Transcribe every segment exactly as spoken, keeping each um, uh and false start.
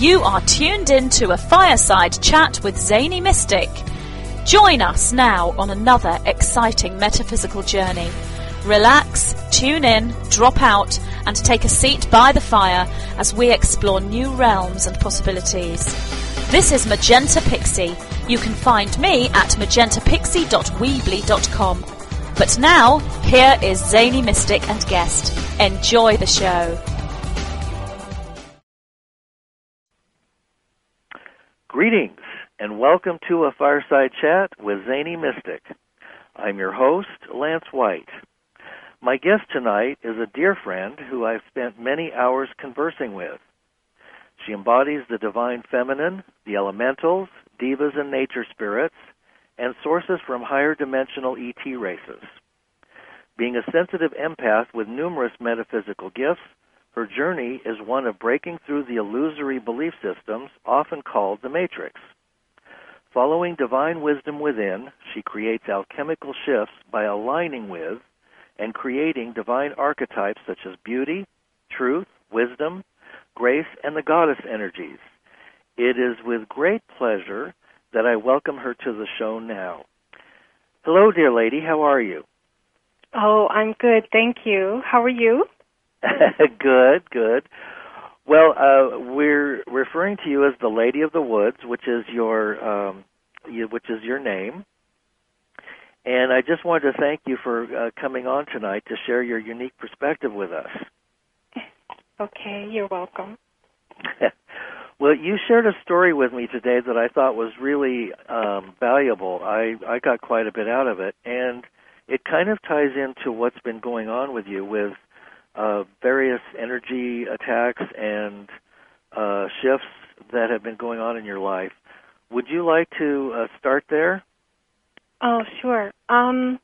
You are tuned in to a fireside chat with Zany Mystic. Join us now on another exciting metaphysical journey. Relax, tune in, drop out, and take a seat by the fire as we explore new realms and possibilities. This is Magenta Pixie. You can find me at magenta pixie dot weebly dot com. But now, here is Zany Mystic and guest. Enjoy the show. Greetings, and welcome to a fireside chat with Zany Mystic. I'm your host, Lance White. My guest tonight is a dear friend who I've spent many hours conversing with. She embodies the divine feminine, the elementals, divas and nature spirits, and sources from higher dimensional E T races. Being a sensitive empath with numerous metaphysical gifts, her journey is one of breaking through the illusory belief systems often called the Matrix. Following divine wisdom within, she creates alchemical shifts by aligning with and creating divine archetypes such as beauty, truth, wisdom, grace, and the goddess energies. It is with great pleasure that I welcome her to the show now. Hello, dear lady. How are you? Oh, I'm good. Thank you. How are you? Good, good. Well, uh, we're referring to you as the Lady of the Woods, which is your um, you, which is your name. And I just wanted to thank you for uh, coming on tonight to share your unique perspective with us. Okay, you're welcome. Well, you shared a story with me today that I thought was really um, valuable. I, I got quite a bit out of it, and it kind of ties into what's been going on with you with uh, various energy attacks and uh, shifts that have been going on in your life. Would you like to uh, start there? Oh, sure. Um,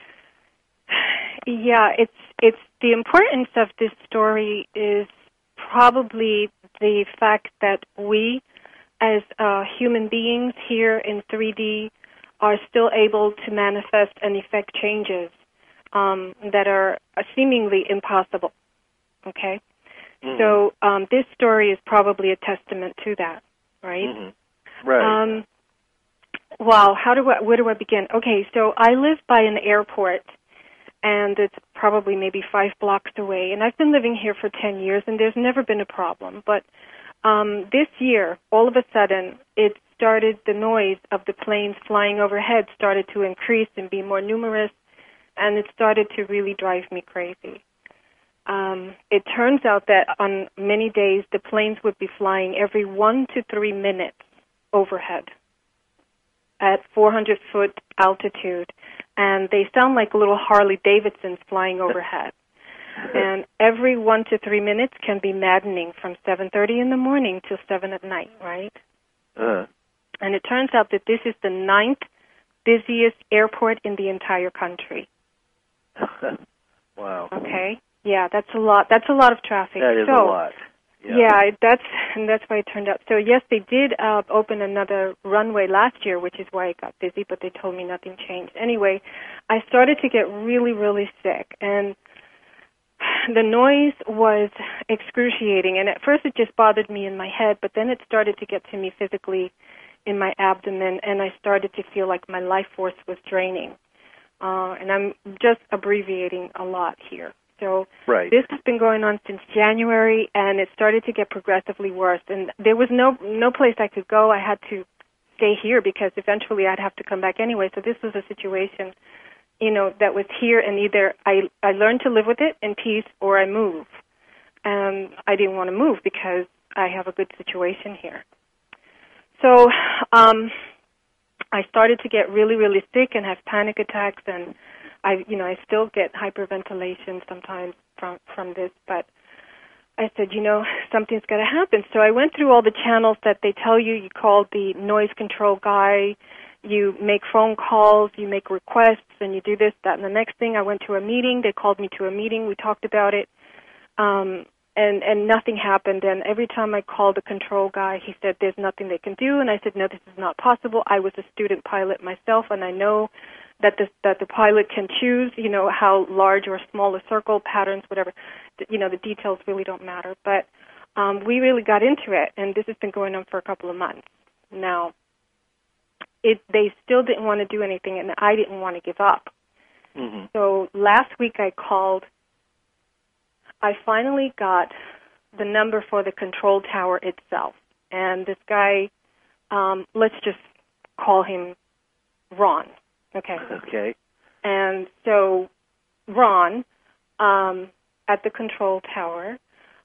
yeah, it's it's the importance of this story is probably the fact that we, as uh, human beings here in three D, are still able to manifest and effect changes um, that are seemingly impossible. Okay? Mm-hmm. So um, this story is probably a testament to that, right? Mm-hmm. Right. Um, wow, how do I, where do I begin? Okay, so I live by an airport, and it's probably maybe five blocks away. And I've been living here for ten years, and there's never been a problem. But um, this year, all of a sudden, it started, the noise of the planes flying overhead started to increase and be more numerous, and it started to really drive me crazy. Um, it turns out that on many days, the planes would be flying every one to three minutes overhead at four hundred foot altitude, and they sound like little Harley Davidsons flying overhead. And every one to three minutes can be maddening from seven thirty in the morning till seven at night, right? Uh-huh. And it turns out that this is the ninth busiest airport in the entire country. Wow. Okay. Yeah, that's a lot. That's a lot of traffic. That is so, a lot. Yeah. yeah, that's and that's why it turned out. So yes, they did uh, open another runway last year, which is why it got busy. But they told me nothing changed. Anyway, I started to get really, really sick, and the noise was excruciating. And at first, it just bothered me in my head, but then it started to get to me physically in my abdomen, and I started to feel like my life force was draining. Uh, and I'm just abbreviating a lot here. So right. This has been going on since January, and it started to get progressively worse. And there was no no place I could go. I had to stay here because eventually I'd have to come back anyway. So this was a situation, you know, that was here, and either I, I learned to live with it in peace or I move. And I didn't want to move because I have a good situation here. So um, I started to get really, really sick and have panic attacks, and I, you know, I still get hyperventilation sometimes from, from this, but I said, you know, something's got to happen. So I went through all the channels that they tell you. You call the noise control guy, you make phone calls, you make requests, and you do this, that, and the next thing. I went to a meeting. They called me to a meeting. We talked about it, um, and, and nothing happened. And every time I called the control guy, he said, there's nothing they can do. And I said, no, this is not possible. I was a student pilot myself, and I know that the, that the pilot can choose, you know, how large or small a circle, patterns, whatever. You know, the details really don't matter. But um, we really got into it, and this has been going on for a couple of months now. It, they still didn't want to do anything, and I didn't want to give up. Mm-hmm. So last week I called. I finally got the number for the control tower itself, and this guy, um, let's just call him Ron. Okay. Okay. And so Ron, um, at the control tower,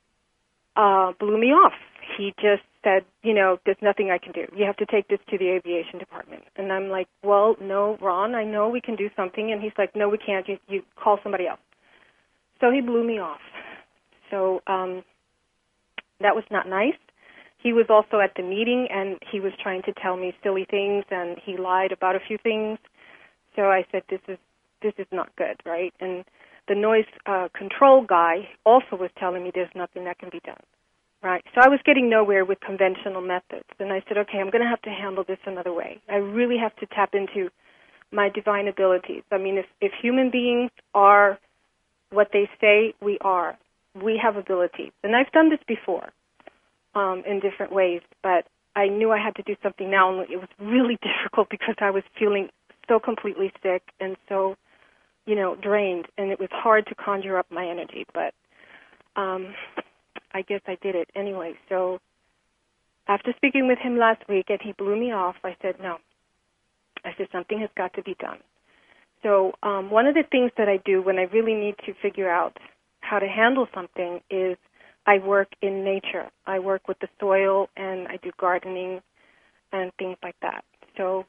uh, blew me off. He just said, you know, there's nothing I can do. You have to take this to the aviation department. And I'm like, well, no, Ron, I know we can do something. And he's like, no, we can't. You, you call somebody else. So he blew me off. So um, that was not nice. He was also at the meeting, and he was trying to tell me silly things, and he lied about a few things. So I said, this is this is not good, right? And the noise uh, control guy also was telling me there's nothing that can be done, right? So I was getting nowhere with conventional methods. And I said, okay, I'm going to have to handle this another way. I really have to tap into my divine abilities. I mean, if, if human beings are what they say we are, we have abilities. And I've done this before um, in different ways, but I knew I had to do something now, and it was really difficult because I was feeling so completely sick and so, you know, drained, and it was hard to conjure up my energy, but um, I guess I did it anyway. So after speaking with him last week and he blew me off, I said, no. I said, something has got to be done. So um, one of the things that I do when I really need to figure out how to handle something is I work in nature. I work with the soil, and I do gardening and things like that. So,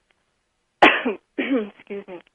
excuse me.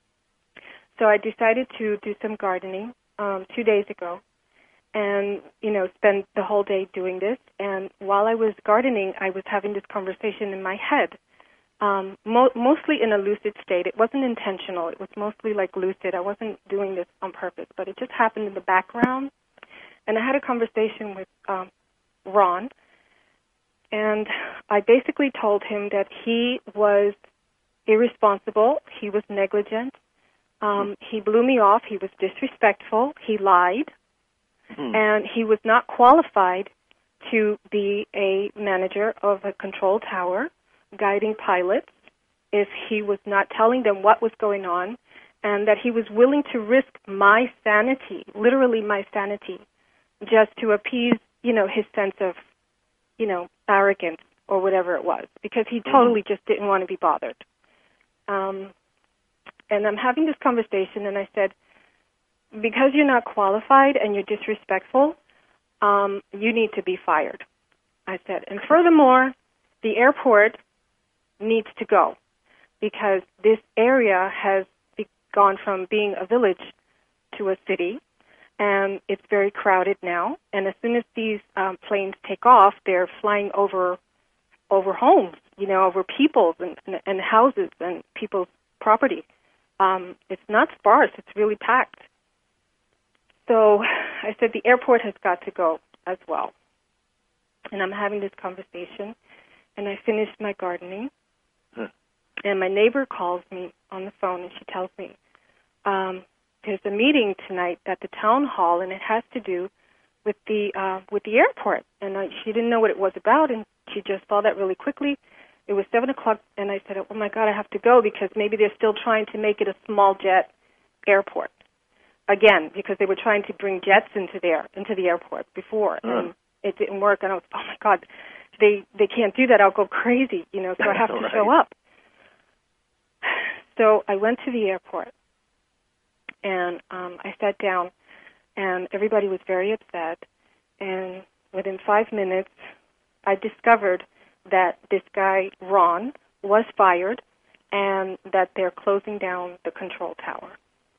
So I decided to do some gardening um, two days ago and, you know, spend the whole day doing this. And while I was gardening, I was having this conversation in my head, um, mo- mostly in a lucid state. It wasn't intentional. It was mostly like lucid. I wasn't doing this on purpose, but it just happened in the background. And I had a conversation with um, Ron, and I basically told him that he was irresponsible, he was negligent, um, he blew me off, he was disrespectful, he lied, mm. and he was not qualified to be a manager of a control tower, guiding pilots, if he was not telling them what was going on, and that he was willing to risk my sanity, literally my sanity, just to appease, you know, his sense of, you know, arrogance or whatever it was, because he totally just didn't want to be bothered. Um, and I'm having this conversation, and I said, because you're not qualified and you're disrespectful, um, you need to be fired. I said, and furthermore, the airport needs to go, because this area has be- gone from being a village to a city, and it's very crowded now. And as soon as these um, planes take off, they're flying over over homes, you know, over people's and, and, and houses and people's property. Um, it's not sparse. It's really packed. So I said the airport has got to go as well. And I'm having this conversation, and I finished my gardening. Huh. And my neighbor calls me on the phone, and she tells me, um, there's a meeting tonight at the town hall, and it has to do with the uh, with the airport. And I, she didn't know what it was about, and she just saw that really quickly. It was seven o'clock, and I said, oh, my God, I have to go, because maybe they're still trying to make it a small jet airport. Again, because they were trying to bring jets into there, into the airport before, uh. and it didn't work. And I was, oh, my God, they, they can't do that. I'll go crazy, you know, so I have to right. show up. So I went to the airport, and um, I sat down, and everybody was very upset. And within five minutes, I discovered that this guy, Ron, was fired, and that they're closing down the control tower.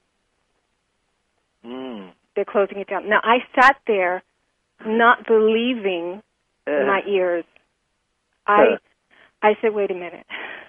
Mm. They're closing it down. Now, I sat there not believing uh. my ears. I, uh. I said, wait a minute.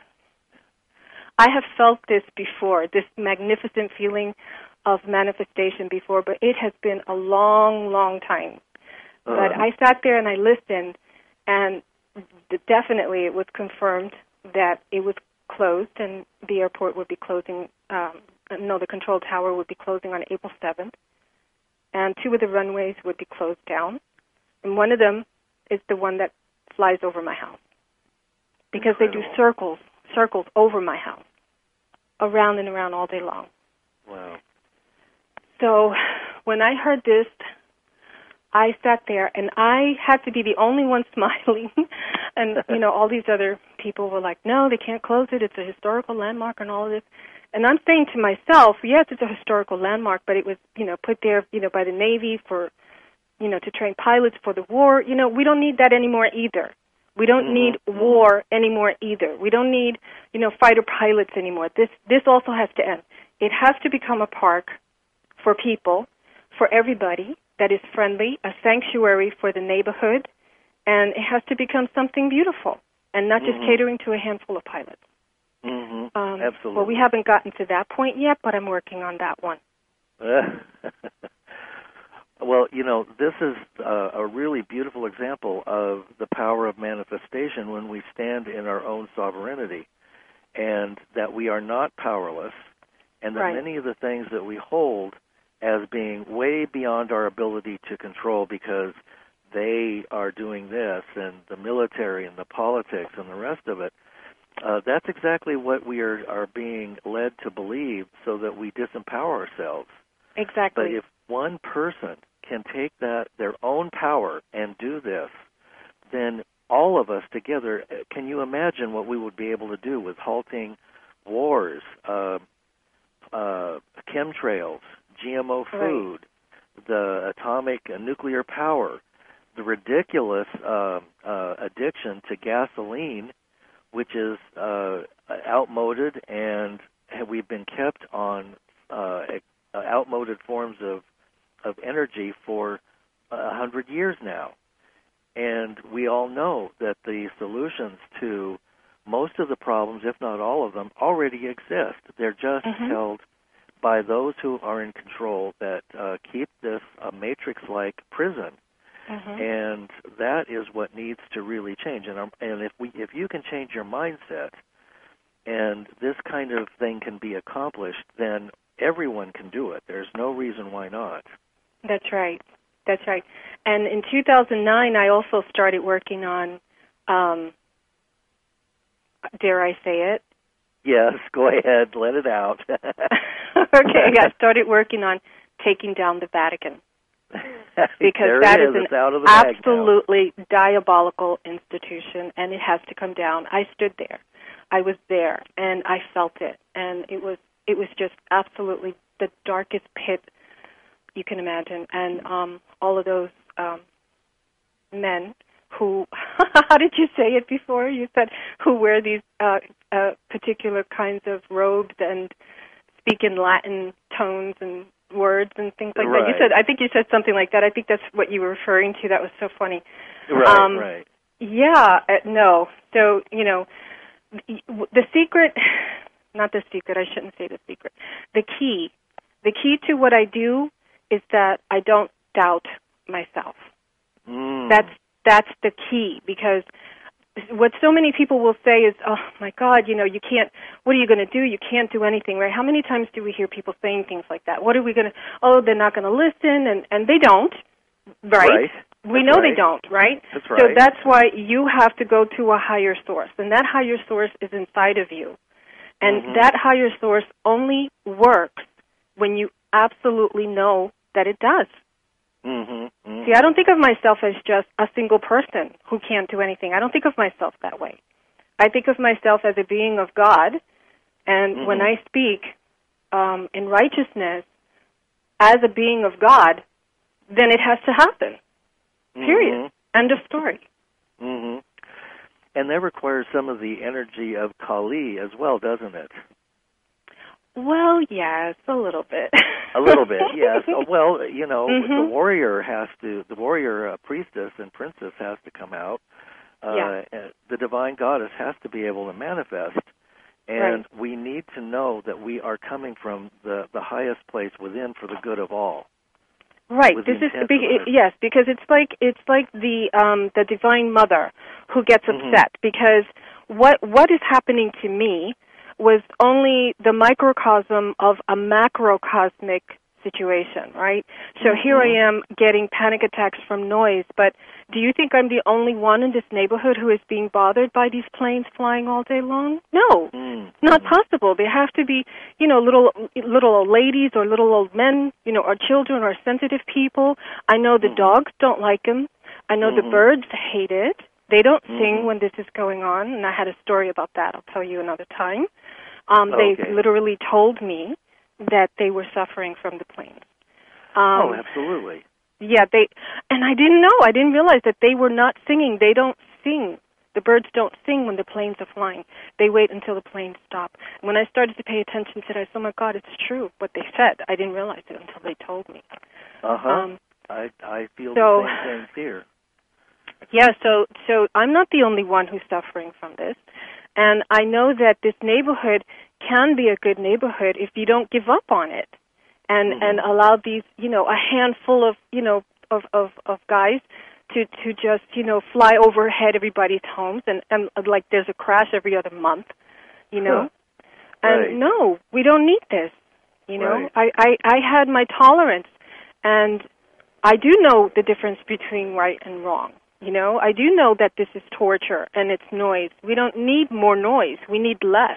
I have felt this before, this magnificent feeling of manifestation before, but it has been a long, long time. Uh. But I sat there and I listened, and definitely it was confirmed that it was closed, and the airport would be closing, um, no, the control tower would be closing on April seventh, and two of the runways would be closed down. And one of them is the one that flies over my house. Because Incredible. they do circles, circles over my house, around and around all day long. Wow. So when I heard this, I sat there, and I had to be the only one smiling. And, you know, all these other people were like, no, they can't close it. It's a historical landmark and all of this. And I'm saying to myself, yes, it's a historical landmark, but it was, you know, put there, you know, by the Navy for, you know, to train pilots for the war. You know, we don't need that anymore either. We don't Mm-hmm. need war anymore either. We don't need, you know, fighter pilots anymore. This this also has to end. It has to become a park for people, for everybody, that is friendly, a sanctuary for the neighborhood, and it has to become something beautiful and not just Mm-hmm. catering to a handful of pilots. Mm-hmm. Um, Absolutely. Well, we haven't gotten to that point yet, but I'm working on that one. Well, you know, this is uh, a really beautiful example of the power of manifestation when we stand in our own sovereignty, and that we are not powerless, and that Right. many of the things that we hold as being way beyond our ability to control because they are doing this, and the military and the politics and the rest of it, uh, that's exactly what we are, are being led to believe so that we disempower ourselves. Exactly. But if one person can take that, their own power, and do this, then all of us together, can you imagine what we would be able to do with halting wars, uh, uh, chemtrails, G M O food, right. the atomic and nuclear power, the ridiculous uh, uh, addiction to gasoline, which is uh, outmoded, and we've been kept on uh, outmoded forms of of energy for a hundred years now. And we all know that the solutions to most of the problems, if not all of them, already exist. They're just mm-hmm. held by those who are in control that uh, keep this a matrix-like prison. Mm-hmm. And that is what needs to really change. And, um, and if we, if you can change your mindset, and this kind of thing can be accomplished, then everyone can do it. There's no reason why not. That's right. That's right. And in two thousand nine, I also started working on, um, dare I say it? Yes, go ahead. Let it out. Okay, I started working on taking down the Vatican. Because there that it is, is. an It's out of the bag absolutely now. Diabolical institution, and it has to come down. I stood there. I was there, and I felt it. And it was it was just absolutely the darkest pit you can imagine. And um, all of those um, men who, how did you say it before? You said who wear these uh, uh, particular kinds of robes and speak in Latin tones and words and things like right. that. You said, I think you said something like that. I think that's what you were referring to. That was so funny. Right, um, right. Yeah, uh, no. So, you know, the, the secret, not the secret, I shouldn't say the secret. The key, the key to what I do is that I don't doubt myself. Mm. That's that's the key, because what so many people will say is, oh, my God, you know, you can't, what are you going to do? You can't do anything, right? How many times do we hear people saying things like that? What are we going to, oh, they're not going to listen, and, and they don't, right? Right. We That's know right. they don't, right? That's right. So that's why you have to go to a higher source, and that higher source is inside of you. And mm-hmm. that higher source only works when you absolutely know that it does. Mm-hmm. Mm-hmm. See, I don't think of myself as just a single person who can't do anything. I don't think of myself that way. I think of myself as a being of God, and mm-hmm. when I speak um, in righteousness as a being of God, then it has to happen. Period. Mm-hmm. End of story. Mm-hmm. And that requires some of the energy of Kali as well, doesn't it? Well, yes, a little bit. A little bit, yes. Well, you know, mm-hmm. the warrior has to, the warrior uh, priestess and princess has to come out. Uh, yeah. The divine goddess has to be able to manifest. And right. we need to know that we are coming from the, the highest place within for the good of all. Right. This is be, yes, because it's like it's like the um, the Divine Mother who gets upset mm-hmm. because what what is happening to me was only the microcosm of a macrocosmic situation, right? So here I am getting panic attacks from noise, but do you think I'm the only one in this neighborhood who is being bothered by these planes flying all day long? No, Mm. not possible. There have to be, you know, little little old ladies or little old men, you know, or children or sensitive people. I know the Mhm. dogs don't like them. I know the Mhm. birds hate it. They don't sing Mhm. when this is going on, and I had a story about that. I'll tell you another time. Um, Okay. They literally told me that they were suffering from the planes. Um, oh, absolutely. yeah, they, and I didn't know. I didn't realize that they were not singing. They don't sing. The birds don't sing when the planes are flying. They wait until the planes stop. When I started to pay attention to it, I said, oh my God, it's true what they said. I didn't realize it until they told me. Uh-huh. Um, I I feel so- the same things here. Yeah, so so I'm not the only one who's suffering from this. And I know that this neighborhood can be a good neighborhood if you don't give up on it and Mhm. and allow these, you know, a handful of, you know, of, of, of guys to, to just, you know, fly overhead everybody's homes and, and like there's a crash every other month, you know. Huh. And Right. no, we don't need this. You know, Right. I, I, I had my tolerance, and I do know the difference between right and wrong. You know, I do know that this is torture and it's noise. We don't need more noise. We need less.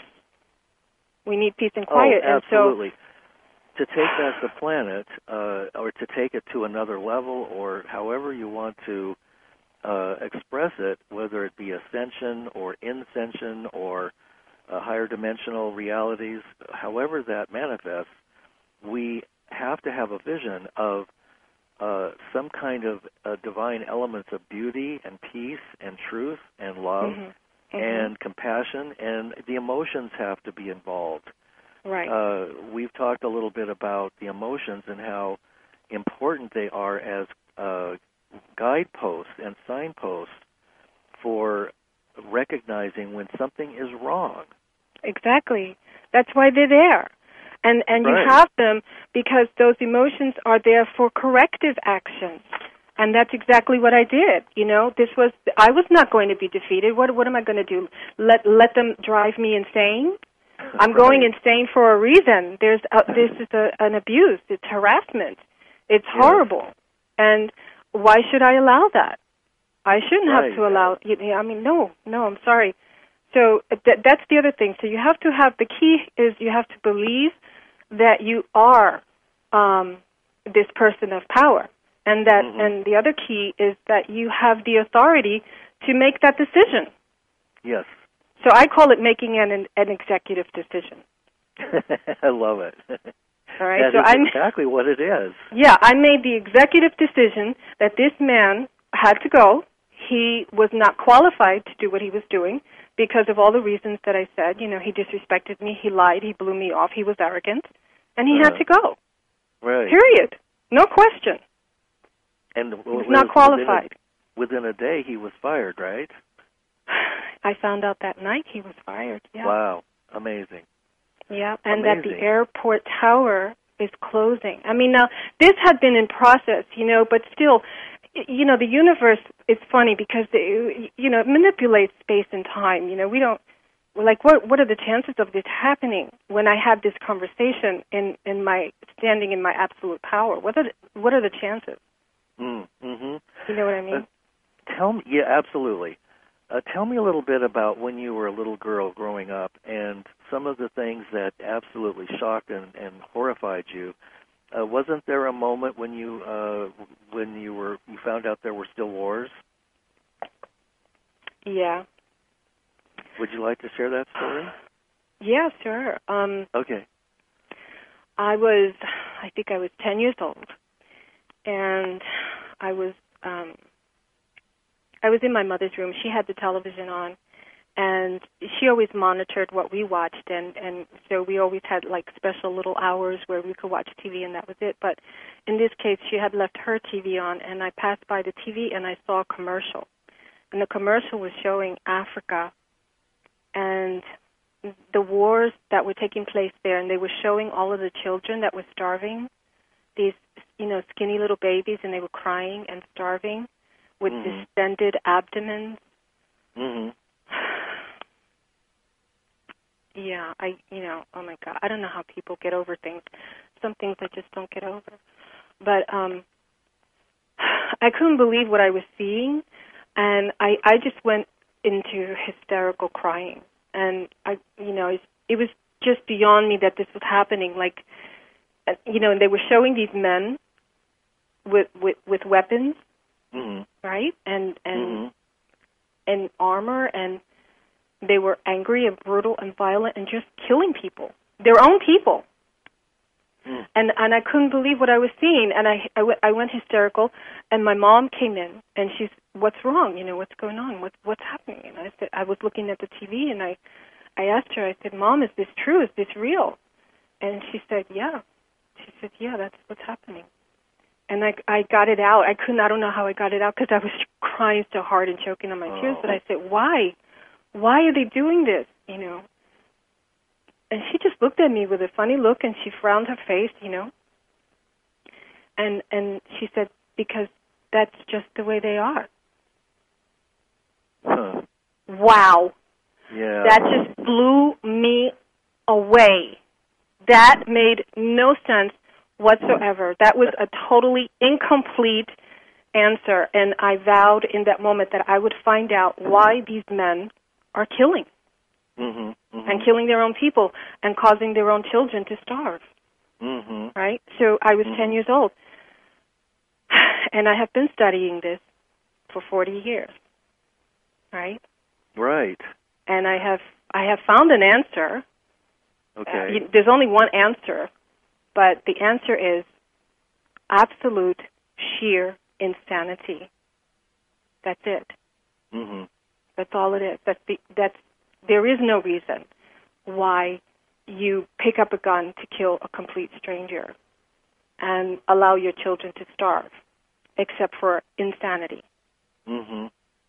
We need peace and quiet. Oh, and so, absolutely. To take back the planet, uh, or to take it to another level, or however you want to uh, express it, whether it be ascension or inscension or uh, higher dimensional realities, however that manifests, we have to have a vision of uh, some kind of uh, divine elements of beauty and peace and truth and love Mhm. Mhm. and compassion, and the emotions have to be involved. right. Uh, we've talked a little bit about the emotions and how important they are as uh, guideposts and signposts for recognizing when something is wrong. Exactly. That's why they're there. And and Right. you have them because those emotions are there for corrective actions. And that's exactly what I did. You know, this was I was not going to be defeated. What what am I going to do? Let let them drive me insane? I'm Right. going insane for a reason. There's a, this is a, an abuse. It's harassment. It's Yes. horrible. And why should I allow that? I shouldn't Right. have to allow. You know, I mean, no, no. I'm sorry. So th- that's the other thing. So you have to have the key is you have to believe that you are um, this person of power, and that Mhm. and the other key is that you have the authority to make that decision. Yes. So I call it making an an executive decision. I love it. All right. That so is I'm exactly what it is. yeah. I made the executive decision that this man had to go. He was not qualified to do what he was doing because of all the reasons that I said. You know, he disrespected me, he lied, he blew me off, he was arrogant, and he Uh-huh. had to go. Right. Period. No question. And He was not qualified. Within a, within a day, he was fired, right? I found out that night he was fired. Yeah. Wow. Amazing. Yeah, and that Amazing. the airport tower is closing. I mean, now, this had been in process, you know, but still, y- you know, the universe is funny because, it, you know, it manipulates space and time. You know, we don't, like, what what are the chances of this happening when I have this conversation in, in my, standing in my absolute power? What are the, what are the chances? Mm, mm-hmm. You know what I mean? Uh, tell me, yeah, absolutely. Uh, tell me a little bit about when you were a little girl growing up and some of the things that absolutely shocked and, and horrified you. Uh, wasn't there a moment when you uh, when you were you found out there were still wars? Yeah. Would you like to share that story? Yeah, sure. Um, Okay. I was, I think I was ten years old, and I was, um, I was in my mother's room. She had the television on, and she always monitored what we watched, and, and so we always had like special little hours where we could watch T V, and that was it. But in this case, she had left her T V on, and I passed by the T V, and I saw a commercial, and the commercial was showing Africa, and the wars that were taking place there, and they were showing all of the children that were starving, these, you know, skinny little babies, and they were crying and starving with Mhm. distended abdomens. Mm-hmm. yeah, I, you know, oh my God, I don't know how people get over things. Some things I just don't get over. But um, I couldn't believe what I was seeing, and I, I just went into hysterical crying. And I, you know, it, it was just beyond me that this was happening. Like, you know, and they were showing these men with with, with weapons, mm-hmm. right, and and mm-hmm. and armor, and they were angry and brutal and violent and just killing people, their own people. Mm. And and I couldn't believe what I was seeing, and I, I, w- I went hysterical, and my mom came in, and she's, what's wrong? You know, what's going on? What, what's happening? And I said, I was looking at the T V, and I, I asked her, I said, Mom, is this true? Is this real? And she said, yeah. She said, yeah, that's what's happening. And I, I got it out. I couldn't, I don't know how I got it out because I was crying so hard and choking on my tears, oh. but I said, why? Why are they doing this, you know? And she just looked at me with a funny look, and she frowned her face, you know. And and she said, because that's just the way they are. Huh. Wow. Yeah. That just blew me away. That made no sense whatsoever. That was a totally incomplete answer, and I vowed in that moment that I would find out why these men are killing. Mm-hmm, mm-hmm. And killing their own people and causing their own children to starve. Mm-hmm. Right? So I was mm-hmm. ten years old. And I have been studying this for forty years. Right? Right. And I have I have found an answer. Okay. Uh, there's only one answer, but the answer is absolute sheer insanity. That's it. Mm-hmm. That's all it is. That's the that's There is no reason why you pick up a gun to kill a complete stranger and allow your children to starve, except for insanity. Mm-hmm.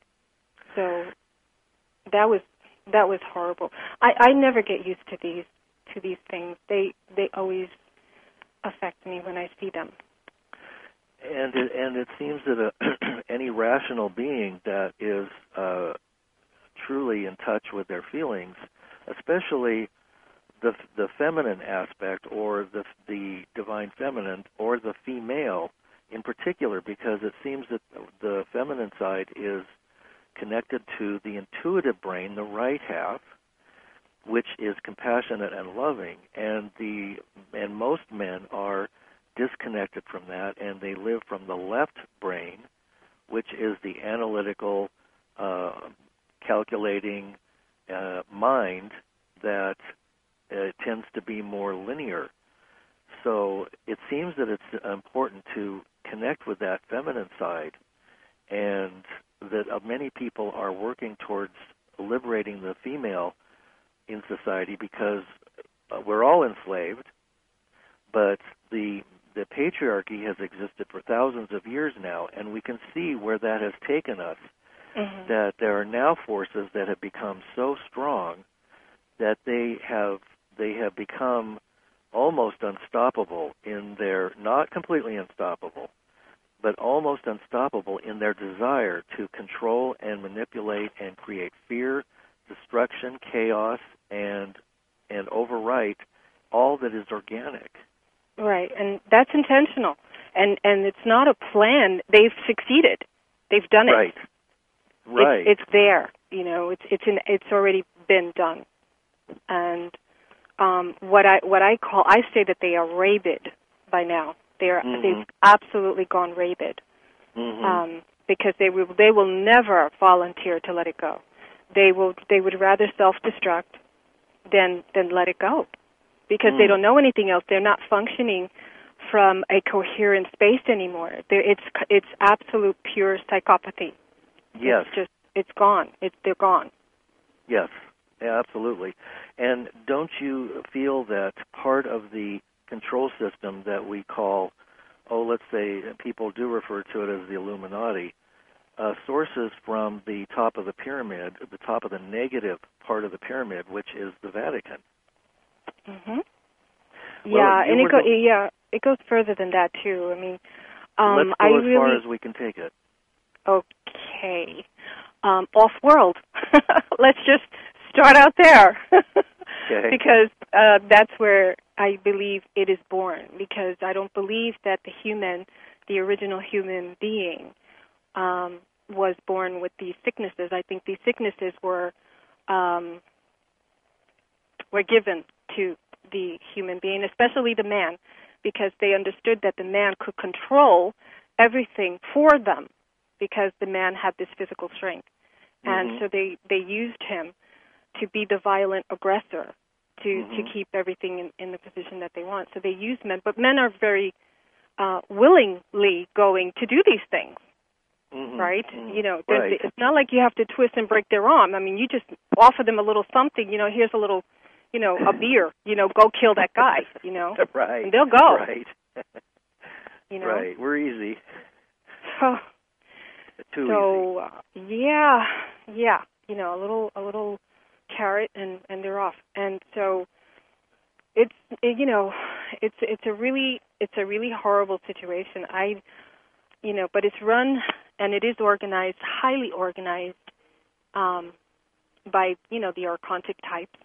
So that was that was horrible. I, I never get used to these to these things. They they always affect me when I see them. And it, and it seems that a, any rational being that is uh, truly in touch with their feelings, especially the the feminine aspect, or the the divine feminine, or the female in particular, because it seems that the feminine side is connected to the intuitive brain, the right half, which is compassionate and loving, and the and most men are disconnected from that, and they live from the left brain, which is the analytical, uh, calculating uh, mind that uh, tends to be more linear. So it seems that it's important to connect with that feminine side, and that uh, many people are working towards liberating the female in society, because uh, we're all enslaved, but the the patriarchy has existed for thousands of years now, and we can see where that has taken us. Mm-hmm. That there are now forces that have become so strong that they have they have become almost unstoppable in their, not completely unstoppable, but almost unstoppable in their desire to control and manipulate and create fear, destruction, chaos, and and overwrite all that is organic. Right, and that's intentional, and and it's not a plan. They've succeeded. They've done it. Right. Right. It's, it's there. You know, it's it's in, it's already been done, and um, what I what I call I say that they are rabid by now. They are mm-hmm. They've absolutely gone rabid, mm-hmm. um, because they will they will never volunteer to let it go. They will they would rather self-destruct than than let it go, because mm. they don't know anything else. They're not functioning from a coherent space anymore. They're, it's it's absolute pure psychopathy. Yes, it's just it's gone. It's they're gone. Yes, yeah, absolutely. And don't you feel that part of the control system that we call, oh, let's say people do refer to it as the Illuminati, uh, sources from the top of the pyramid, the top of the negative part of the pyramid, which is the Vatican. Mm-hmm. Well, yeah, and it go, the, yeah, it goes further than that too. I mean, um, let's go I as really, far as we can take it. Okay, um, off-world. Let's just start out there. Okay. Because uh, that's where I believe it is born, because I don't believe that the human, the original human being, um, was born with these sicknesses. I think these sicknesses were um, were given to the human being, especially the man, because they understood that the man could control everything for them, because the man had this physical strength. And Mm-hmm. so they, they used him to be the violent aggressor, to, Mm-hmm. to keep everything in, in the position that they want. So they use men, but men are very uh, willingly going to do these things, Mm-hmm. right? Mm-hmm. You know, Right. it's not like you have to twist and break their arm. I mean, you just offer them a little something, you know, here's a little, you know, a beer, you know, go kill that guy, you know. Right. And they'll go. Right. You know. Right. We're easy. So, Too so uh, yeah, yeah, you know, a little, a little carrot, and, and they're off. And so, it's, it, you know, it's it's a really, it's a really horrible situation. I, you know, but it's run and it is organized, highly organized, um, by you know the archontic types,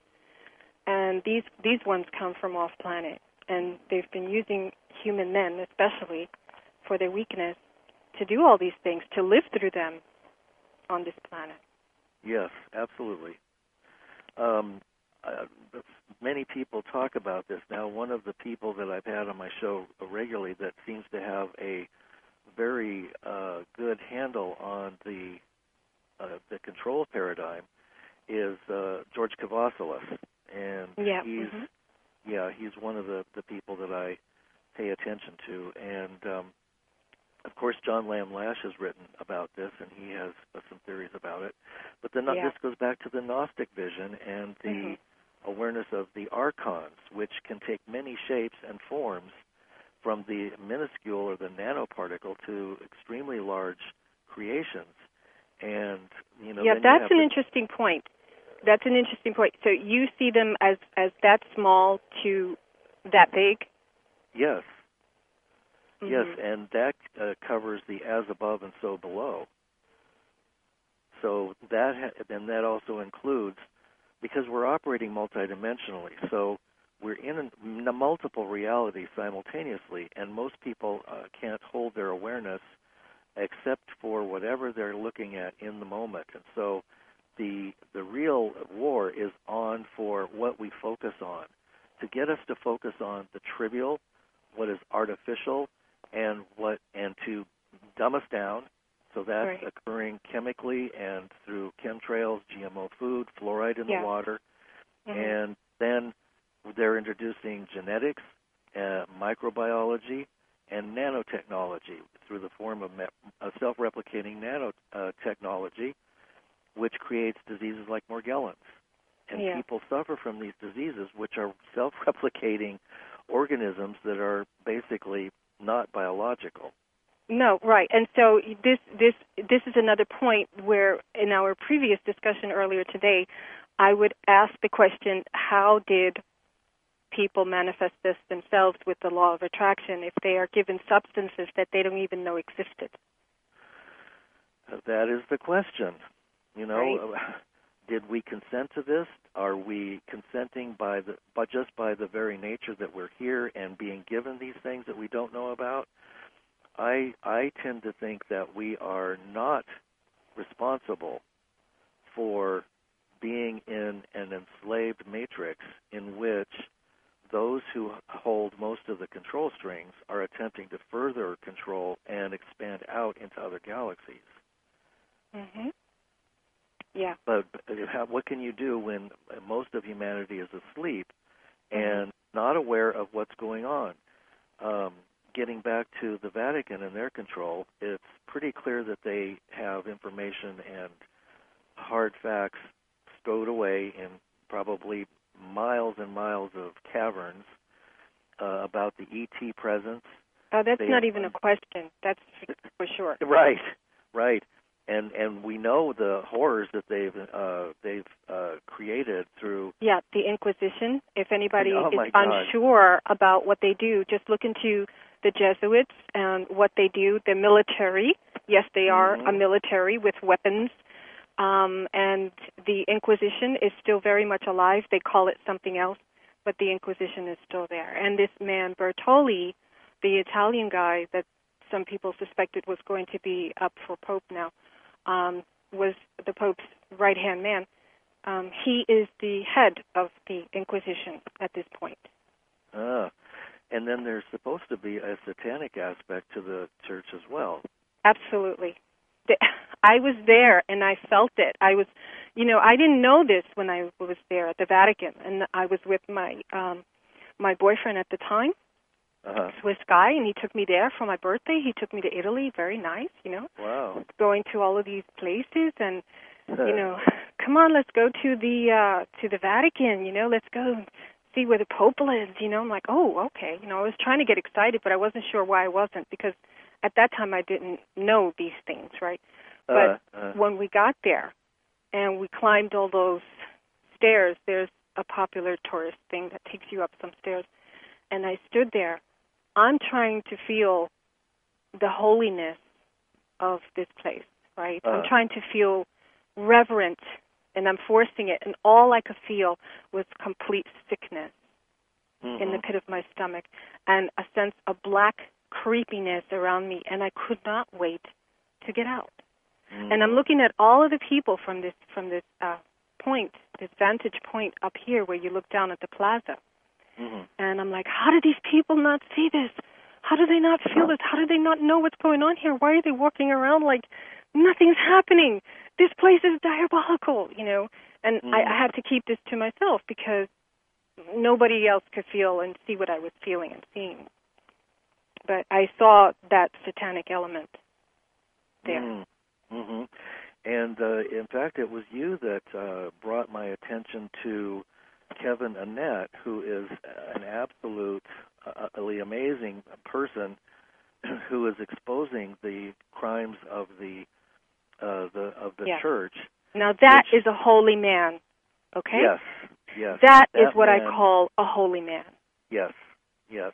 and these these ones come from off planet, and they've been using human men, especially, for their weakness, to do all these things, to live through them on this planet. Yes, absolutely. Um, uh, many people talk about this now. One of the people that I've had on my show regularly that seems to have a very uh, good handle on the uh, the control paradigm is uh, George Kavassilas, and Yeah. he's Mm-hmm. yeah he's one of the, the people that I pay attention to, and um, of course John Lamb Lash has written about this, and he has uh, some theories about it. But then Yeah. this goes back to the Gnostic vision and the Mm-hmm. awareness of the archons, which can take many shapes and forms, from the minuscule or the nanoparticle to extremely large creations. And you know, Yeah, then that's you an have interesting point. That's an interesting point. So you see them as as that small to that big? the, yes, Mm-hmm. yes, and that uh, covers the as above and so below. So that ha- and that also includes, because we're operating multidimensionally, so we're in a, multiple realities simultaneously, and most people uh, can't hold their awareness except for whatever they're looking at in the moment. And so the the real war is on for what we focus on, to get us to focus on the trivial, what is artificial, and what and to dumb us down. So that's Right. occurring chemically and through chemtrails, G M O food, fluoride in Yeah. the water, Mm-hmm. and then they're introducing genetics, uh, microbiology, and nanotechnology through the form of me- uh, self-replicating nanotechnology, which creates diseases like Morgellons. And Yeah. people suffer from these diseases, which are self-replicating organisms that are basically not biological. No, right. And so this this this is another point where in our previous discussion earlier today, I would ask the question, how did people manifest this themselves with the law of attraction if they are given substances that they don't even know existed? That is the question. You know, Right. did we consent to this? Are we consenting by the but just by the very nature that we're here and being given these things that we don't know about? I I tend to think that we are not responsible for being in an enslaved matrix in which those who hold most of the control strings are attempting to further control and expand out into other galaxies. Mhm. Yeah. But how, what can you do when most of humanity is asleep and not aware of what's going on? Um, getting back to the Vatican and their control, it's pretty clear that they have information and hard facts stowed away in probably miles and miles of caverns uh, about the E T presence. Oh, that's They not have- even a question. That's for sure. Right, right. And and we know the horrors that they've uh, they've uh, created through. Yeah, the Inquisition. If anybody Oh, my is God. unsure about what they do, just look into the Jesuits and what they do. The military. Yes, they are Mhm. a military with weapons, um, and the Inquisition is still very much alive. They call it something else, but the Inquisition is still there. And this man, Bertoli, the Italian guy that some people suspected was going to be up for Pope now, um, was the Pope's right-hand man. Um, he is the head of the Inquisition at this point. Ah, and then there's supposed to be a satanic aspect to the church as well. Absolutely. I was there, and I felt it. I was, you know, I didn't know this when I was there at the Vatican, and I was with my um, my boyfriend at the time, uh-huh. Swiss guy, and he took me there for my birthday. He took me to Italy. Very nice, you know. Wow. Going to all of these places, and you know, come on, let's go to the uh, to the Vatican. You know, let's go see where the Pope lives. You know, I'm like, oh, okay. You know, I was trying to get excited, but I wasn't sure why I wasn't, because at that time I didn't know these things, right? But uh, uh. when we got there and we climbed all those stairs, there's a popular tourist thing that takes you up some stairs, and I stood there. I'm trying to feel the holiness of this place, right? Uh. I'm trying to feel reverent, and I'm forcing it, and all I could feel was complete sickness mm-hmm. in the pit of my stomach and a sense of black creepiness around me, and I could not wait to get out. Mm-hmm. And I'm looking at all of the people from this from this uh, point, this vantage point up here where you look down at the plaza. Mm-hmm. And I'm like, how do these people not see this? How do they not feel this? How do they not know what's going on here? Why are they walking around like nothing's happening? This place is diabolical, you know. And mm-hmm. I, I had to keep this to myself because nobody else could feel and see what I was feeling and seeing. But I saw that satanic element there. Mm-hmm. Mm-hmm. And, uh, in fact, it was you that uh, brought my attention to Kevin Annett, who is an absolutely amazing person who is exposing the crimes of the uh, the of the yeah. church. Now that which, is a holy man, okay? Yes, yes. That, that is what man, I call a holy man. Yes, yes.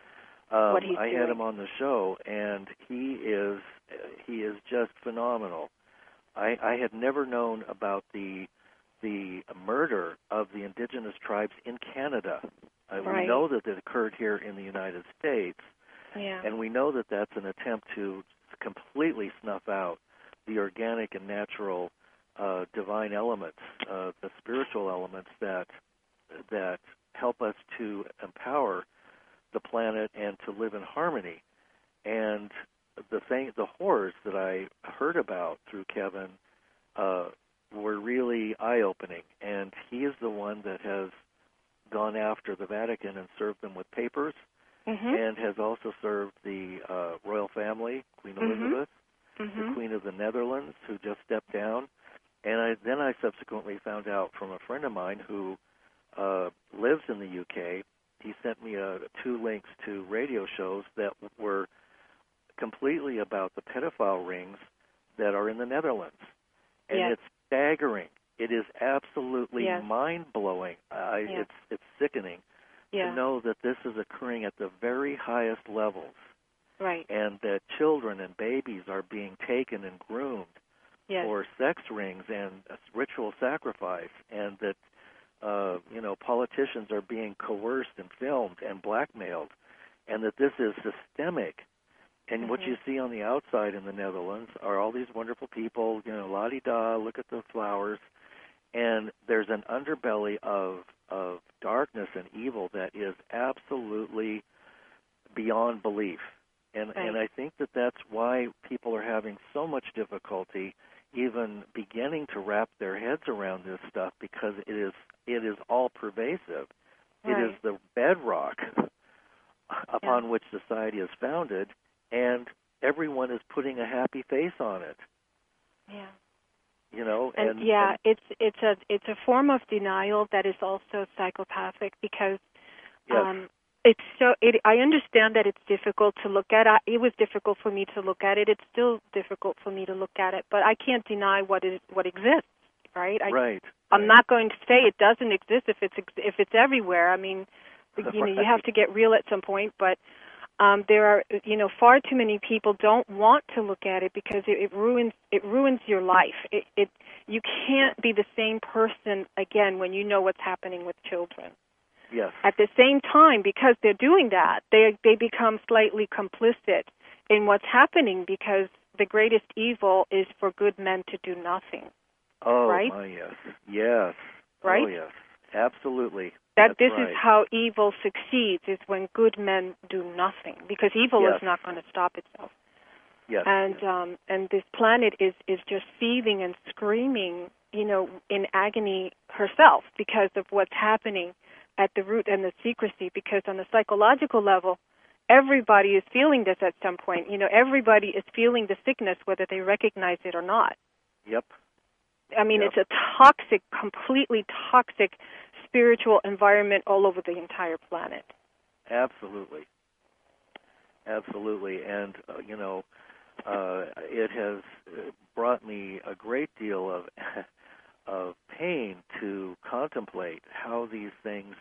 Um, what he's I doing. had him on the show, and he is he is just phenomenal. I, I had never known about the the murder of the indigenous tribes in Canada. Uh, right. We know that it occurred here in the United States, yeah. and we know that that's an attempt to completely snuff out the organic and natural uh, divine elements, uh, the spiritual elements that that help us to empower the planet and to live in harmony. And the thing, the horrors that I heard about through Kevin uh, were really eye-opening. And he is the one that has gone after the Vatican and served them with papers, mm-hmm. and has also served the uh, royal family, Queen Elizabeth, mm-hmm. the Queen of the Netherlands, who just stepped down. And I, then I subsequently found out from a friend of mine who uh, lives in the U K. He sent me uh, two links to radio shows that were completely about the pedophile rings that are in the Netherlands. And yes. it's staggering. It is absolutely yes. mind-blowing. Uh, yes. It's it's sickening yeah. to know that this is occurring at the very highest levels. Right. And that children and babies are being taken and groomed yes. for sex rings and ritual sacrifice, and that Uh, you know, politicians are being coerced and filmed and blackmailed, and that this is systemic. And mm-hmm. what you see on the outside in the Netherlands are all these wonderful people, you know, la-di-da, look at the flowers, and there's an underbelly of of darkness and evil that is absolutely beyond belief. And right. and I think that that's why people are having so much difficulty even beginning to wrap their heads around this stuff, because it is it is all pervasive. Right. It is the bedrock upon yeah. which society is founded, and everyone is putting a happy face on it. Yeah. You know, and, and yeah, and, it's it's a it's a form of denial that is also psychopathic, because yes. um, it's so. It, I understand that it's difficult to look at. I, it was difficult for me to look at it. It's still difficult for me to look at it, but I can't deny what is what exists. Right. I, right. I'm right. not going to say it doesn't exist if it's if it's everywhere. I mean, you know, right. you have to get real at some point. But Um, there are, you know, far too many people don't want to look at it because it, it ruins it ruins your life. It, it you can't be the same person again when you know what's happening with children. Yes. At the same time, because they're doing that, they they become slightly complicit in what's happening because the greatest evil is for good men to do nothing. Oh, right? my, yes. Yes. Right? Oh, yes. Absolutely. That That's this right. is how evil succeeds, is when good men do nothing, because evil Yes. is not going to stop itself. Yes. And yes. um, and this planet is, is just seething and screaming, you know, in agony herself because of what's happening at the root and the secrecy, because on the psychological level, everybody is feeling this at some point. You know, everybody is feeling the sickness, whether they recognize it or not. Yep. I mean, Yep. it's a toxic, completely toxic spiritual environment all over the entire planet. Absolutely. Absolutely. And, uh, you know, uh, it has brought me a great deal of of pain to contemplate how these things,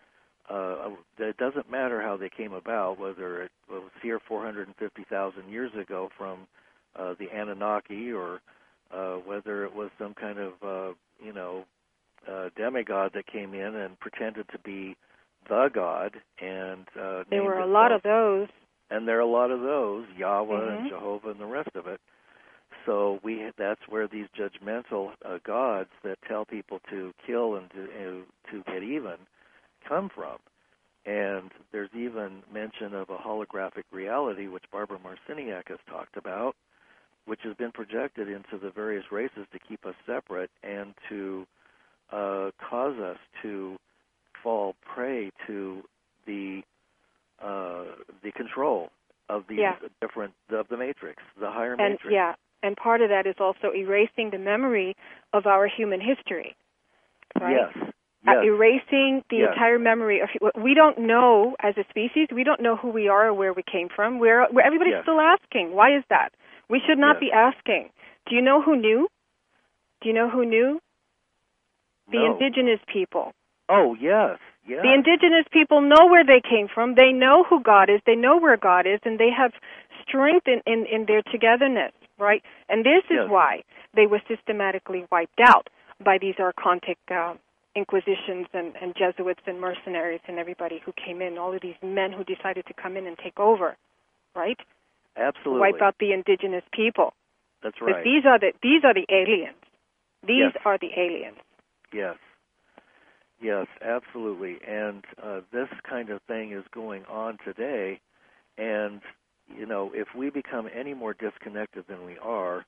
uh, it doesn't matter how they came about, whether it was here four hundred fifty thousand years ago from uh, the Anunnaki, or uh, whether it was some kind of, uh, you know, uh, demigod that came in and pretended to be the god. And uh, There named were a itself, lot of those. and there are a lot of those, Yahweh Mhm. and Jehovah and the rest of it. So we that's where these judgmental uh, gods that tell people to kill and to, uh, to get even come from. And there's even mention of a holographic reality, which Barbara Marciniak has talked about, which has been projected into the various races to keep us separate and to uh, cause us to fall prey to the uh, the control of these Yeah. different of the matrix, the higher And matrix. yeah, and part of that is also erasing the memory of our human history, right? Yes. Uh, Yes. erasing the Yes. entire memory of we don't know as a species. We don't know who we are or where we came from. We're, we're everybody's Yes. still asking. Why is that? We should not Yes. be asking. Do you know who knew? Do you know who knew? The No. indigenous people. Oh, yes. Yes. The indigenous people know where they came from. They know who God is. They know where God is, and they have strength in, in, in their togetherness, right? And this is Yes. why they were systematically wiped out by these archontic uh, inquisitions and, and Jesuits and mercenaries and everybody who came in, all of these men who decided to come in and take over, right? Absolutely. Wipe out the indigenous people. That's But right. these are the these are the aliens. These Yes. are the aliens. Yes. Yes, absolutely. And uh, this kind of thing is going on today. And, you know, if we become any more disconnected than we are,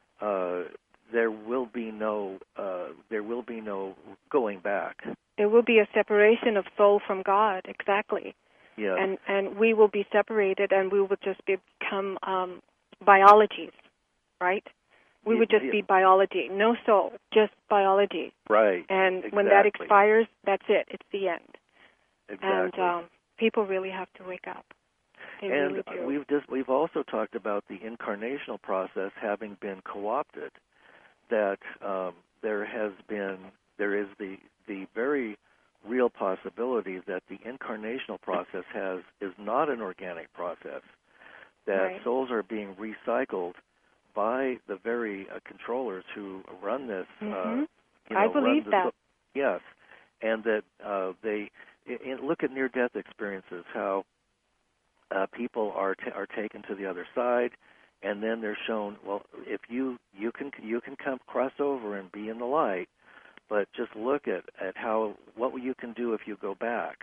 uh, there will be no uh, there will be no going back. There will be a separation of soul from God, exactly. Yes. And and we will be separated, and we will just become um, biologies, right? We would just Yeah. be biology, no soul, just biology. Right. And when that Exactly. expires, that's it. It's the end. Exactly. And um, people really have to wake up. They and really do. we've just we've also talked about the incarnational process having been co-opted. That um, there has been there is the the very real possibility that the incarnational process has is not an organic process. That Right. souls are being recycled by the very uh, controllers who run this. Mhm. Uh, you know, I run believe the that. so- yes, and that uh, they i i look at near-death experiences. How uh, people are ta are taken to the other side, and then they're shown. Well, if you you can you can come cross over and be in the light, but just look at at how what you can do if you go back.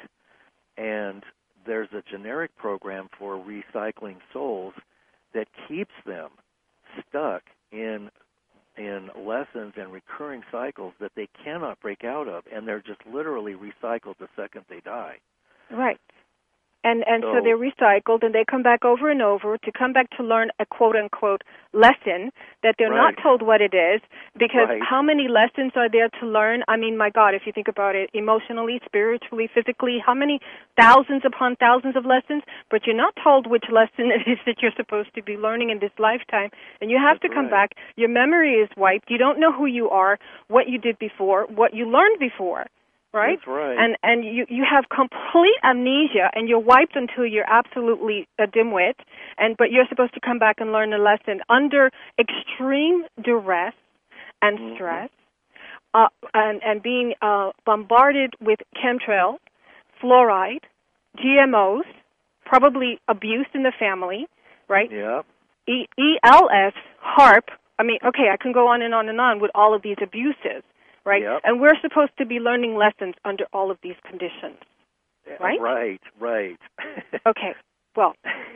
And there's a generic program for recycling souls that keeps them stuck in in lessons and recurring cycles that they cannot break out of, and they're just literally recycled the second they die. Right. And and so, So- they're recycled, and they come back over and over to come back to learn a quote-unquote lesson that they're Right. not told what it is, because Right. how many lessons are there to learn? I mean, my God, if you think about it, emotionally, spiritually, physically, how many thousands upon thousands of lessons? But you're not told which lesson it is that you're supposed to be learning in this lifetime, and you have That's to come right. back. Your memory is wiped. You don't know who you are, what you did before, what you learned before. right? That's right. And and you, you have complete amnesia, and you're wiped until you're absolutely a dimwit, and but you're supposed to come back and learn a lesson under extreme duress and mm-hmm. stress, uh, and, and being uh, bombarded with chemtrails, fluoride, G M Os, probably abuse in the family, right? Yeah. E- ELS, HARP, I mean, okay, I can go on and on and on with all of these abuses, right? Yep. And we're supposed to be learning lessons under all of these conditions, right? Right, right. Okay, well.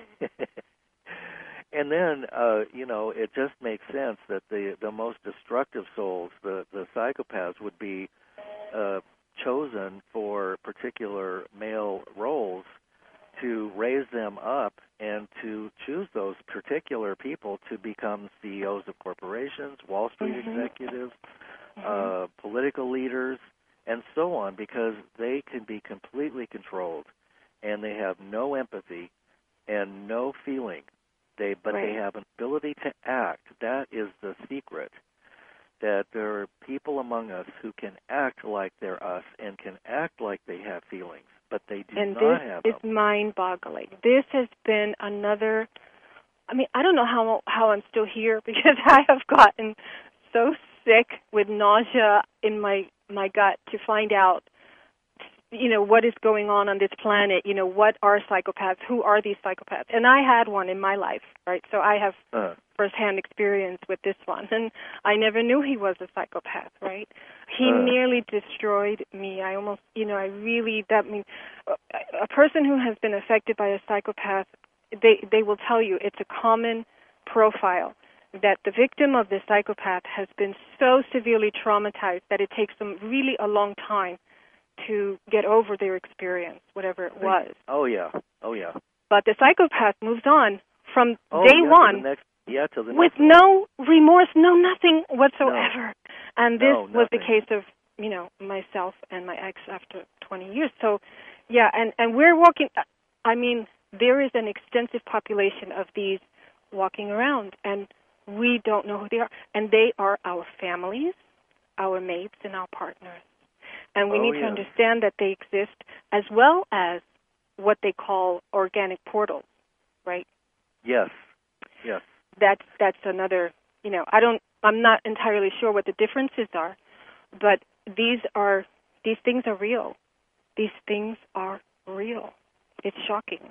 And then, uh, you know, it just makes sense that the the most destructive souls, the, the psychopaths, would be uh, chosen for particular male roles to raise them up and to choose those particular people to become C E Os of corporations, Wall Street mm-hmm. executives, mm-hmm. uh, political leaders, and so on, because they can be completely controlled, and they have no empathy and no feeling. They, but right. they have an ability to act. That is the secret, that there are people among us who can act like they're us and can act like they have feelings, but they do and not have them. And this is mind-boggling. This has been another, I mean, I don't know how how I'm still here because I have gotten so sick with nausea in my, my gut to find out, you know, what is going on on this planet, you know, what are psychopaths, who are these psychopaths? And I had one in my life, right? So I have uh. firsthand experience with this one, and I never knew he was a psychopath, right? He uh. nearly destroyed me. I almost, you know, I really, that means a person who has been affected by a psychopath, they, they will tell you it's a common profile that the victim of the psychopath has been so severely traumatized that it takes them really a long time to get over their experience, whatever it was. Oh, yeah. Oh, yeah. But the psychopath moves on from oh, day yeah, one to the next, yeah, to the with next no remorse, no nothing whatsoever. No. And this no, was the nothing. case of, you know, myself and my ex after twenty years. So, yeah, and, and we're walking, I mean, there is an extensive population of these walking around, and we don't know who they are. And they are our families, our mates, and our partners. And we oh, need yeah. to understand that they exist, as well as what they call organic portals, right? Yes, yes. That's that's another, you know, I don't, I'm not entirely sure what the differences are, but these are, these things are real. These things are real. It's shocking.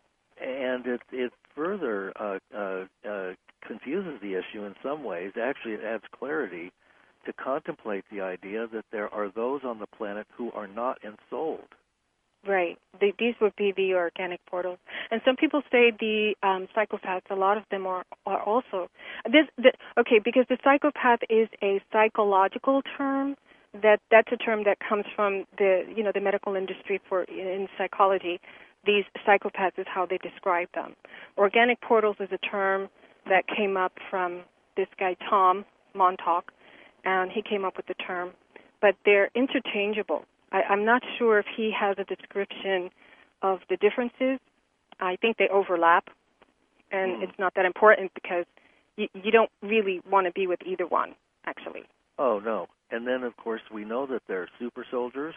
And it it further uh, uh, uh, confuses the issue in some ways. Actually, it adds clarity to contemplate the idea that there are those on the planet who are not ensouled. Right. The, these would be the organic portals. And some people say the um, psychopaths, a lot of them are, are also... This, the, okay, because the psychopath is a psychological term. That That's a term that comes from the, you know, the medical industry for in psychology. These psychopaths is how they describe them. Organic portals is a term that came up from this guy, Tom Montauk, and he came up with the term, but they're interchangeable. I, I'm not sure if he has a description of the differences. I think they overlap, and mm. it's not that important because you, you don't really want to be with either one, actually. Oh, no. And then, of course, we know that they're super soldiers,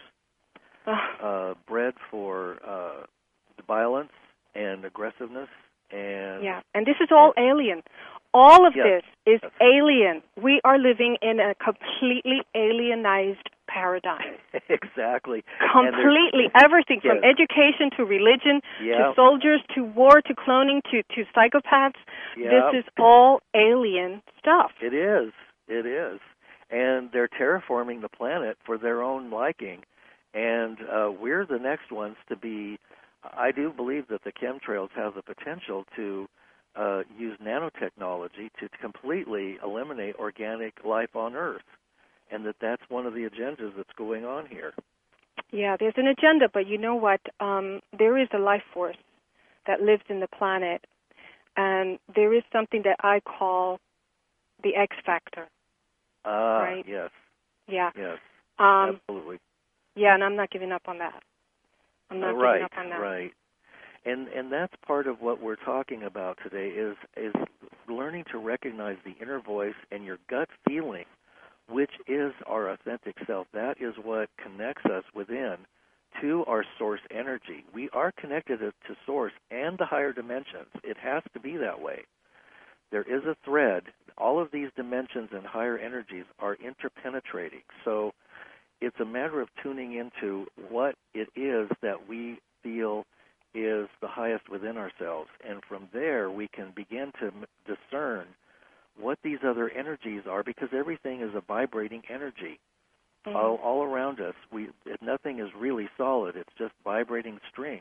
uh, bred for uh, violence and aggressiveness. And yeah, and this is all and, alien. All of yes, this is yes. alien. We are living in a completely alienized paradigm. Exactly. Completely. Everything yes. from education to religion yep. to soldiers to war to cloning to, to psychopaths. Yep. This is all alien stuff. It is. It is. And they're terraforming the planet for their own liking. And uh, we're the next ones to be... I do believe that the chemtrails have the potential to uh, use nanotechnology to completely eliminate organic life on Earth, and that that's one of the agendas that's going on here. Yeah, there's an agenda, but you know what? Um, there is a life force that lives in the planet, and there is something that I call the X factor. Ah, right? yes. Yeah. Yes, um, absolutely. Yeah, and I'm not giving up on that. I'm not uh, right, giving up on that. Right, and and that's part of what we're talking about today is is learning to recognize the inner voice and your gut feeling which is our authentic self. That is what connects us within to our source energy. We are connected to source and the higher dimensions. It has to be that way. There is a thread. All of these dimensions and higher energies are interpenetrating. So it's a matter of tuning into what it is that we feel is the highest within ourselves. And from there, we can begin to discern what these other energies are, because everything is a vibrating energy. Mm-hmm. All, all around us, we nothing is really solid. It's just vibrating strings.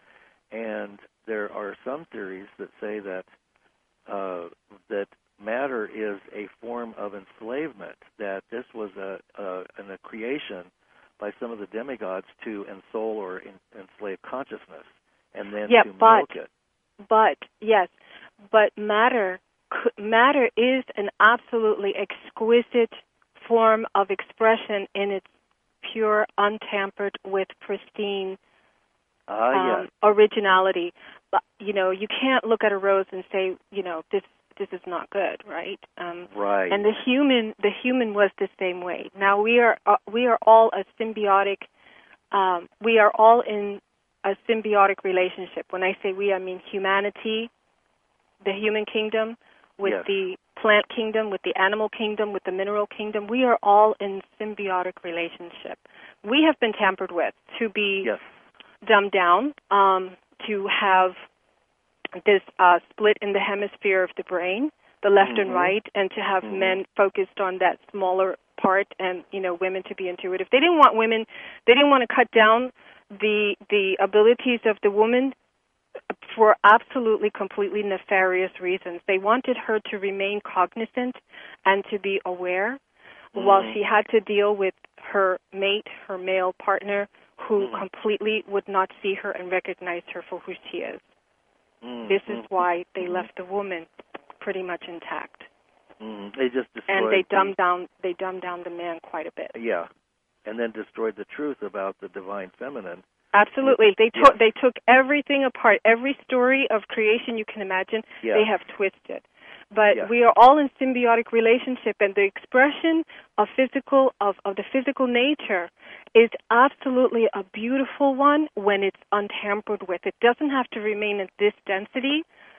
And there are some theories that say that uh, that matter is a form of enslavement, that this was a, a, a creation by some of the demigods to ensoul or in, enslave consciousness, and then yeah, to but, milk it. But, yes, but matter, matter is an absolutely exquisite form of expression in its pure, untampered with pristine Ah, um, yes. originality. But, you know, you can't look at a rose and say, you know, this this is not good, right? Um, right. And the human, the human was the same way. Now we are uh, we are all a symbiotic. Um, we are all in a symbiotic relationship. When I say we, I mean humanity, the human kingdom, with yes. the plant kingdom, with the animal kingdom, with the mineral kingdom. We are all in symbiotic relationship. We have been tampered with to be yes. dumbed down, um, to have this uh, split in the hemisphere of the brain, the left mm-hmm. and right, and to have mm-hmm. men focused on that smaller part, and you know, women to be intuitive. They didn't want women. They didn't want to cut down the the abilities of the woman for absolutely, completely nefarious reasons. They wanted her to remain cognizant and to be aware, mm-hmm. while she had to deal with her mate, her male partner, who mm-hmm. completely would not see her and recognize her for who she is. Mm-hmm. This is why they left the woman pretty much intact. Mm-hmm. They just destroyed and they dumbed the, down. They dumbed down the man quite a bit. Yeah, and then destroyed the truth about the divine feminine. Absolutely, they yes. took they took everything apart. Every story of creation you can imagine, yes. they have twisted. But yes. we are all in symbiotic relationship, and the expression of physical of, of the physical nature is absolutely a beautiful one when it's untampered with. It doesn't have to remain at this density.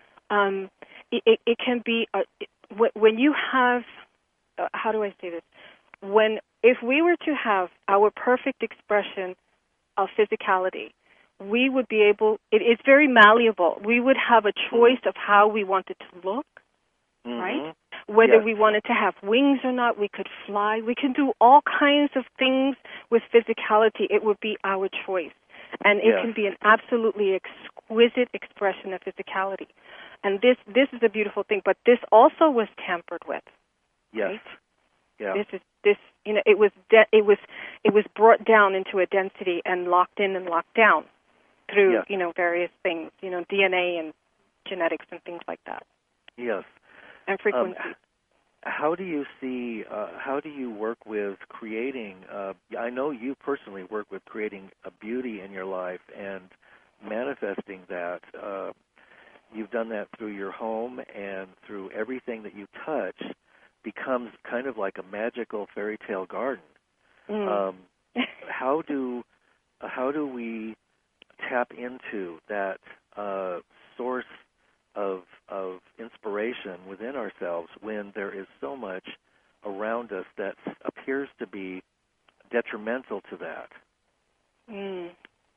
Um, it, it, it can be a, it, when you have. Uh, how do I say this? When if we were to have our perfect expression of physicality, we would be able. It, it's very malleable. We would have a choice of how we wanted to look. Mm-hmm. Right? Whether yes. we wanted to have wings or not, we could fly. We can do all kinds of things with physicality. It would be our choice. And it yes. can be an absolutely exquisite expression of physicality. And this this is a beautiful thing. But this also was tampered with. Yes. Right? Yeah. This is this you know, it was de- it was it was brought down into a density and locked in and locked down through, yes. you know, various things, you know, D N A and genetics and things like that. Yes. And frequency. Um, how do you see, uh, how do you work with creating, uh, I know you personally work with creating a beauty in your life and manifesting that. Uh, you've done that through your home, and through everything that you touch becomes kind of like a magical fairy tale garden. Mm. Um, how do uh, how do we tap into that uh, source of of inspiration within ourselves when there is so much around us that appears to be detrimental to that? Mm.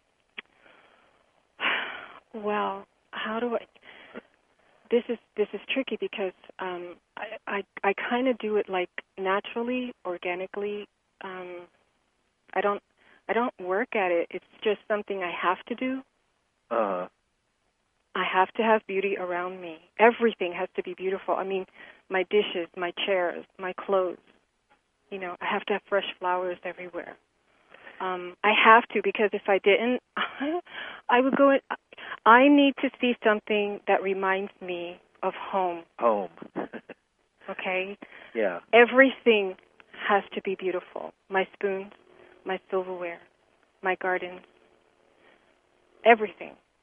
Well, how do I? This is this is tricky because um, I I, I kind of do it like naturally, organically. Um, I don't I don't work at it. It's just something I have to do. Uh-huh. I have to have beauty around me. Everything has to be beautiful. I mean, my dishes, my chairs, my clothes. You know, I have to have fresh flowers everywhere. Um, I have to, because if I didn't, I would go in. I need to see something that reminds me of home. Home. Okay? Yeah. Everything has to be beautiful. My spoons, my silverware, my gardens, everything.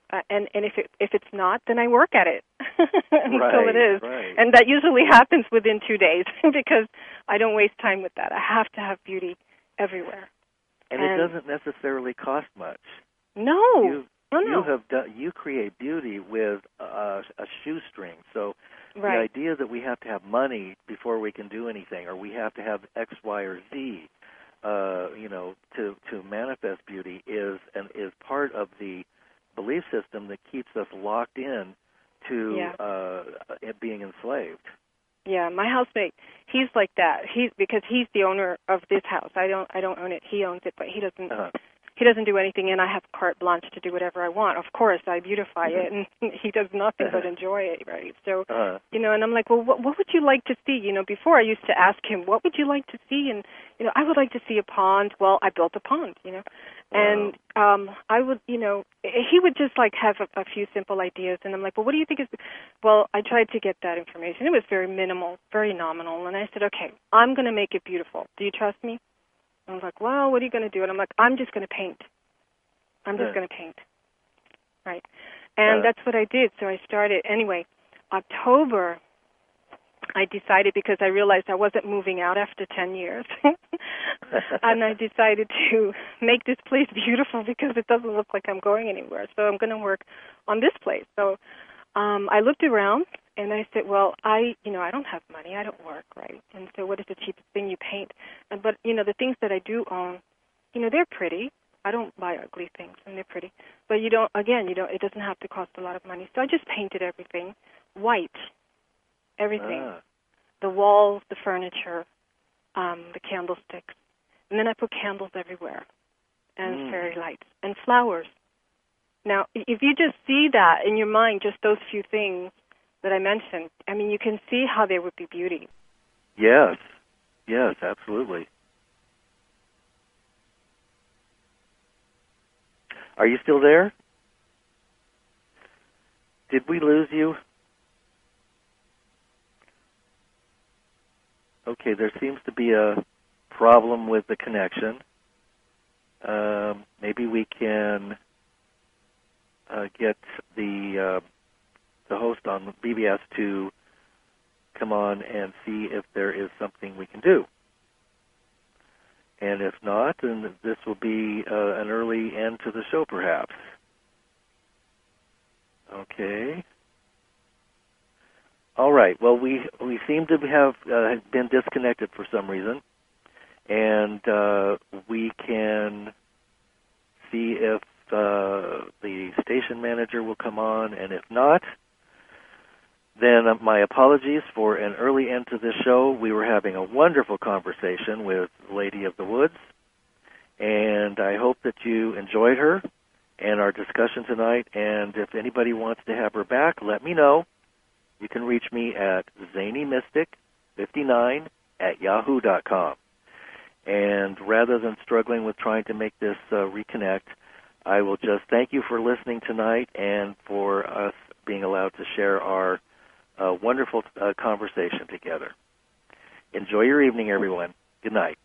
uh, and and if it if it's not, then I work at it until right, it is, right. and that usually happens within two days because I don't waste time with that. I have to have beauty everywhere, and, and it doesn't necessarily cost much. No, you, no, no. You have done. You create beauty with a, a shoestring. So right. the idea that we have to have money before we can do anything, or we have to have X, Y, or Z, uh, you know, to to manifest beauty is and is part of the belief system that keeps us locked in to yeah. uh, being enslaved. Yeah, my housemate, he's like that. He's because he's the owner of this house. I don't I don't own it. He owns it, but he doesn't Uh-huh. he doesn't do anything, and I have carte blanche to do whatever I want. Of course, I beautify it, and he does nothing but enjoy it, right? So, uh-huh. you know, and I'm like, well, what, what would you like to see? You know, before I used to ask him, what would you like to see? And, you know, I would like to see a pond. Well, I built a pond, you know. Wow. And um, I would, you know, he would just, like, have a, a few simple ideas, and I'm like, well, what do you think is, well, I tried to get that information. It was very minimal, very nominal, and I said, okay, I'm going to make it beautiful. Do you trust me? I was like, well, what are you going to do? And I'm like, I'm just going to paint. I'm just yeah. going to paint. Right. And uh, that's what I did. So I started. Anyway, October, I decided because I realized I wasn't moving out after ten years. And I decided to make this place beautiful because it doesn't look like I'm going anywhere. So I'm going to work on this place. So um, I looked around. And I said, well, I, you know, I don't have money. I don't work, right? And so what is the cheapest thing you paint? And, but, you know, the things that I do own, you know, they're pretty. I don't buy ugly things, and they're pretty. But you don't, again, you don't, it doesn't have to cost a lot of money. So I just painted everything white, everything. Ah. The walls, the furniture, um, the candlesticks. And then I put candles everywhere and mm. fairy lights and flowers. Now, if you just see that in your mind, just those few things, that I mentioned, I mean, you can see how there would be beauty. Yes, yes, absolutely. Are you still there? Did we lose you? Okay, there seems to be a problem with the connection. Um, maybe we can uh, get the... Uh, the host on B B S to come on and see if there is something we can do. And if not, then this will be uh, an early end to the show, perhaps. Okay. All right. Well, we we seem to have uh, been disconnected for some reason, and uh, we can see if uh, the station manager will come on, and if not, then uh, my apologies for an early end to this show. We were having a wonderful conversation with Lady of the Woods, and I hope that you enjoyed her and our discussion tonight. And if anybody wants to have her back, let me know. You can reach me at zany mystic fifty-nine at yahoo dot com. And rather than struggling with trying to make this uh, reconnect, I will just thank you for listening tonight and for us being allowed to share our uh, wonderful uh, conversation together. Enjoy your evening, everyone. Good night.